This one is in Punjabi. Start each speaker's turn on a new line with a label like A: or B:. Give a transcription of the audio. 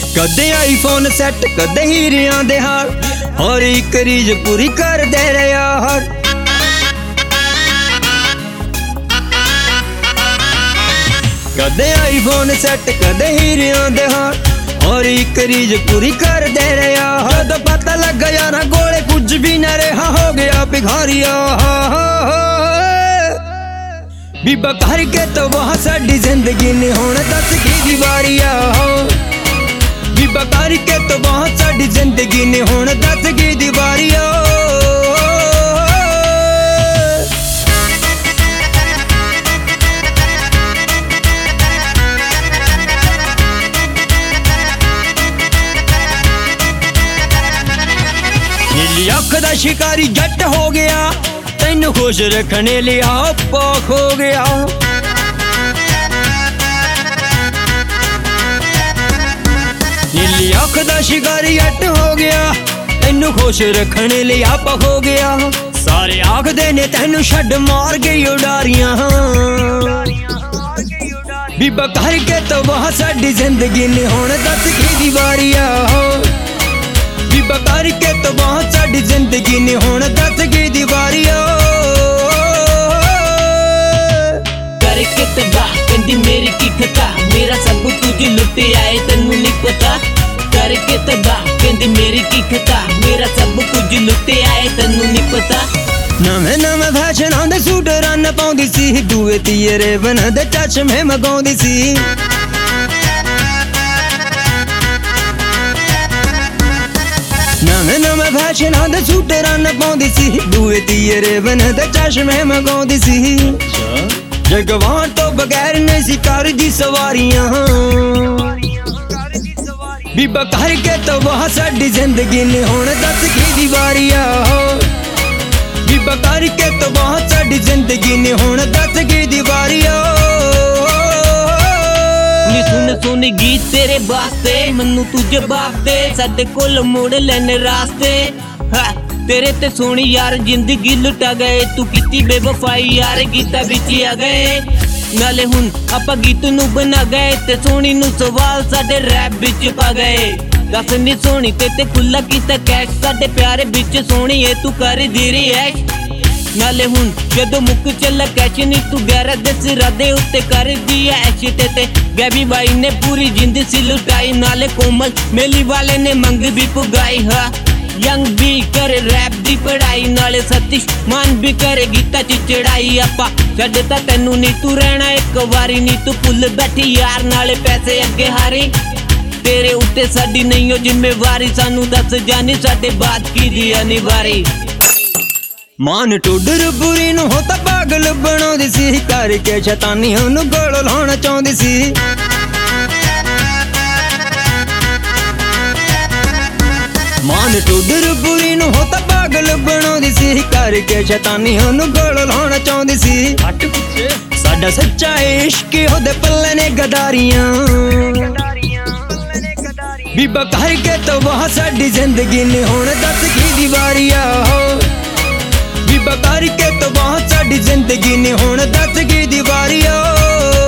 A: ਕਦੇ ਆਈਫੋਨ ਸੈੱਟ ਕਦੇ ਹੀਰਿਆਂ ਦੇ ਹਾਰ, ਹਰ ਇੱਕ ਰੀਝ ਪੂਰੀ ਕਰਦੇ ਰਿਹਾ ਹਰ। ਕਦੇ ਆਈਫੋਨ ਸੈੱਟ ਕਦੇ ਹੀਰਿਆਂ ਦੇ ਹਾਰ, ਹਰ ਇੱਕ ਰੀਝ ਪੂਰੀ ਕਰਦੇ ਰਿਹਾ ਹਰ। ਤਾਂ ਪਤਾ ਲੱਗ ਯਾਰਾ ਕੋਲੇ ਕੁਝ ਵੀ ਨਾ ਰਿਹਾ, ਹੋ ਗਿਆ ਭਿਖਾਰੀਆ। ਬੀਬਾ ਕਰਕੇ ਤੋਂ ਬਾਹਰ ਸਾਡੀ ਜ਼ਿੰਦਗੀ ਨੇ ਹੁਣ ਦੱਸ ਕੀ ਵਾਰੀ ਆ। ਬੀਬਾ ਕਰਕੇ ਤੋਂ ਬਾਹਰ ਸਾਡੀ ਜ਼ਿੰਦਗੀ ਨੇ ਹੁਣ ਦੱਸ ਕੀ ਵਾਰੀ ਆ। ਨੀਲੀ ਅੱਖ ਦਾ ਸ਼ਿਕਾਰੀ ਜੱਟ ਹੋ ਗਿਆ, ਤੈਨੂੰ ਖੁਸ਼ ਰੱਖਣੇ ਲਈ ਆਪਾ ਖੋ ਗਿਆ। ਨੀਲੀ ਅੱਖ ਦਾ ਸ਼ਿਕਾਰੀ ਜੱਟ ਹੋ ਗਿਆ, ਤੈਨੂੰ ਖੁਸ਼ ਰੱਖਣੇ ਲਈ ਆਪਾ ਖੋ ਗਿਆ। ਸਾਰੇ ਆਖਦੇ ਨੇ ਤੈਨੂੰ ਛੱਡ ਮਾਰ ਗਈ ਉਡਾਰੀਆਂ। ਬੀਬਾ ਕਰਕੇ ਤੋਂ ਬਾਹਰ ਸਾਡੀ ਜ਼ਿੰਦਗੀ ਨੇ ਹੁਣ ਦੱਸ ਕੀ ਵਾਰੀ ਆ। ਬੀਬਾ ਕਰਕੇ ਤੋਂ ਬਾਹਰ ਸਾਡੀ ਜ਼ਿੰਦਗੀ ਨੇ ਹੁਣ ਦੱਸ ਕੀ ਵਾਰੀ ਆ।
B: ਕਰਕੇ ਤਬਾਹ ਕਹਿੰਦੀ ਮੇਰੀ ਕੀ ਖਤਾ, ਮੇਰਾ ਸਭ ਕੁਝ ਲੁੱਟ ਆਏ ਤੈਨੂੰ ਨਹੀਂ ਪਤਾ। ਕਰਕੇ ਤਬਾਹ ਕਹਿੰਦੀ ਮੇਰੀ ਕੀ ਖਤਾ, ਮੇਰਾ ਸਭ ਕੁਝ ਲੁੱਟ ਆਏ ਤੈਨੂੰ ਨਹੀਂ ਪਤਾ।
A: ਨਵੇਂ ਨਵੇਂ ਫੈਸ਼ਨਾਂ ਦੇ ਸੂਟ ਰਨ ਪਾਉਂਦੀ ਸੀ, ਦੂਏ ਤੀਏ ਰੇਵਨ ਦੇ ਚਸ਼ਮੇ ਮਗਾਉਂਦੀ ਸੀ। ਨਵੇਂ ਨਵੇਂ ਫੈਸ਼ਨਾਂ ਦੇ ਸੂਟ ਰਨ ਪਾਉਂਦੀ ਸੀ, ਦੂਏ ਤੀਏ ਰੇਵਨ ਦੇ ਚਸ਼ਮੇ ਮਗਾਉਂਦੀ ਸੀ। ਜਗਵਾਨ ਤੋਂ ਬਗੈਰ ਨਹੀਂ ਸੀ ਕਰਦੀ ਸਵਾਰੀਆਂ। ਬੀਬਾ ਕਰਕੇ ਤੋਂ ਬਾਹਰ ਸਾਡੀ ਜ਼ਿੰਦਗੀ ਨੇ ਹੁਣ ਦੱਸ ਕੀ ਵਾਰੀ ਆ। ਬੀਬਾ ਕਰਕੇ ਤੋਂ ਬਾਹਰ ਸਾਡੀ ਜ਼ਿੰਦਗੀ ਨੇ ਹੁਣ ਦੱਸ ਕੀ ਵਾਰੀ ਆ।
B: ਨੀ ਸੁਣ ਗੀਤ ਤੇਰੇ ਵਾਸਤੇ, ਮੈਨੂੰ ਤੂੰ ਜਵਾਬ ਦੇ, ਸਾਡੇ ਕੋਲ ਮੋੜ ਲੈਣ ਰਾਸਤੇ। ਤੇਰੇ ਤੇ ਸੋਹਣੀ ਯਾਰ ਜ਼ਿੰਦਗੀ ਲੁਟਾ ਗਏ, ਤੂੰ ਕੀਤੀ ਬੇਵਫਾਈ ਯਾਰ ਗੀਤਾਂ ਵਿੱਚ ਆ ਗਏ। ਨਾਲੇ ਹੁਣ ਆਪਾਂ ਗੀਤ ਨੂੰ ਬਣਾ ਗਏ, ਤੇ ਸੋਹਣੀ ਨੂੰ ਸਵਾਲ ਸਾਡੇ ਰੈਪ ਵਿੱਚ ਪਾ ਗਏ। ਦੱਸ ਨੀ ਸੋਹਣੀ ਤੇ ਖੁੱਲਾ ਕੀਤਾ ਕੈਸ਼, ਸਾਡੇ ਪਿਆਰੇ ਵਿੱਚ ਸੋਹਣੀ ਏ ਤੂੰ ਕਰਦੀ ਰਿਐਸ਼। ਨਾਲੇ ਹੁਣ ਜਦੋਂ ਮੁੱਕ ਚੱਲਾ ਕੈਸ਼ ਨੀ ਤੂੰ ਗੈਰਾ ਦੇ ਸਿਰਾਂ ਦੇ ਉੱਤੇ ਕਰਦੀ ਐਸ਼। ਤੇ ਗੈਬੀ ਬਾਈ ਨੇ ਪੂਰੀ ਜ਼ਿੰਦਗੀ ਲੁਟਾਈ, ਨਾਲੇ ਕੋਮਲ ਮੇਲੀ ਵਾਲੇ ਨੇ ਮੰਗ ਵੀ ਪੁਗਾਈ। ਯੰਗ ਵੀ ਕਰੇ ਰੈਪ ਦੀ ਪੜਾਈ, ਨਾਲੇ ਸਤਿਸ਼ ਮਾਨ ਵੀ ਕਰੇ ਗੀਤਾਂ ਚ ਚੜਾਈ। ਆਪਾਂ ਛੱਡਤਾ ਤੈਨੂੰ ਨੀ ਤੂੰ ਰਹਿਣਾ ਇੱਕ ਵਾਰੀ, ਨੀ ਤੂੰ ਭੁੱਲ ਬੈਠੀ ਯਾਰ ਨਾਲੇ ਪੈਸੇ ਅੱਗੇ ਹਾਰੀ। ਤੇਰੇ ਉੱਤੇ ਸਾਡੀ ਨਹੀਂ ਓ ਜ਼ਿੰਮੇਵਾਰੀ, ਸਾਨੂੰ ਦੱਸ ਜਾਨੀ ਸਾਡੇ ਬਾਤ ਕੀ ਦੀ ਅਨਿਵਾਰੀ।
A: ਮਾਨ ਟੋਡਰ ਬੁਰੀ ਨੂੰ ਹੋ ਤਾਂ ਪਾਗਲ ਬਣਾਉਂਦੀ ਸੀ, ਕਰਕੇ ਸ਼ੈਤਾਨੀ ਉਹਨੂੰ ਗੋਲ ਲਾਉਣਾ ਚਾਹੁੰਦੀ ਸੀ। ਮਾਨ ਟੋਡਰ ਬੁਰੀ ਨੂੰ ਹੋ ਤਾਂ ਪਾਗਲ ਬਣਾਉਂਦੀ ਸੀ, ਕਰਕੇ ਸ਼ੈਤਾਨੀ ਉਹਨੂੰ ਗੋਲ ਲਾਉਣਾ ਚਾਹੁੰਦੀ ਸੀ। ਸਾਡਾ ਸੱਚਾ ਇਸ਼ਕ ਉਹਦੇ ਪੱਲੇ ਨੇ ਗਦਾਰੀਆਂ। ਬੀਬਾ ਕਰਕੇ ਤੋਂ ਬਾਹਰ ਸਾਡੀ ਜ਼ਿੰਦਗੀ ਨੇ ਹੁਣ ਦੱਸ ਕੀ ਵਾਰੀ ਆ। ਬੀਬਾ ਕਰਕੇ ਤੋਂ ਬਾਹਰ ਸਾਡੀ ਜ਼ਿੰਦਗੀ ਨੇ ਹੁਣ ਦੱਸ ਕੀ ਵਾਰੀ ਆ।